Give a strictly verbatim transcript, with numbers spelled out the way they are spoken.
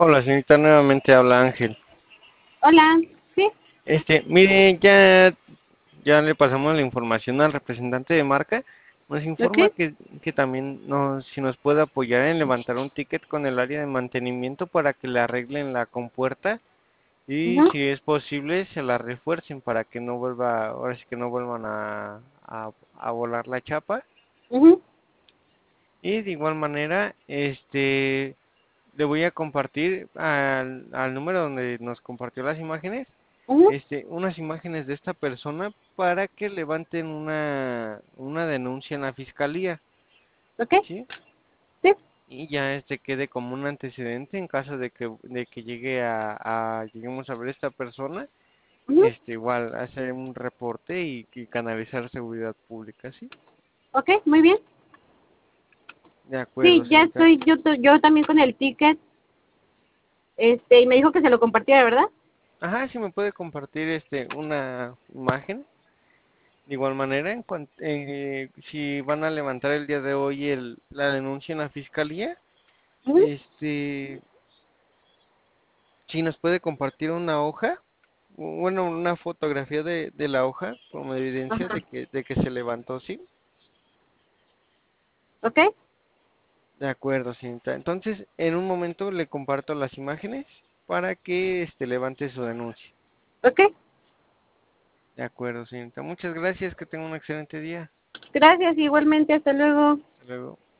Hola, señorita, nuevamente habla Ángel. Hola, sí, Este, mire, ya, ya le pasamos la información al representante de marca. Nos ok, informa que, que también nos, si nos puede apoyar en levantar un ticket con el área de mantenimiento para que le arreglen la compuerta y ujú, si es posible se la refuercen para que no vuelva, ahora sí que no vuelvan a, a, a volar la chapa. ujú, Y de igual manera, este, le voy a compartir al, al número donde nos compartió las imágenes, ujú, este, unas imágenes de esta persona para que levanten una, una denuncia en la fiscalía, ok, ¿sí? sí, Y ya este quede como un antecedente en caso de que, de que llegue a, a, lleguemos a ver esta persona, ujú, este, igual hacer un reporte y, y canalizar seguridad pública, ¿sí? ok, muy bien. De acuerdo, Sí, ya señorita. estoy, yo, to- yo también con el ticket, este, y me dijo que se lo compartiera, ¿verdad? Ajá, si me puede compartir este una imagen. De igual manera, en cuan- eh, si van a levantar el día de hoy el, la denuncia en la fiscalía, Ujú, este, si nos puede compartir una hoja, u- bueno, una fotografía de, de la hoja como evidencia de ajá, que, de que se levantó, ¿sí? ok, De acuerdo, señorita. Entonces, en un momento le comparto las imágenes para que este levante su denuncia. ok, De acuerdo, señorita. Muchas gracias, que tenga un excelente día. gracias, igualmente, hasta luego. Hasta luego.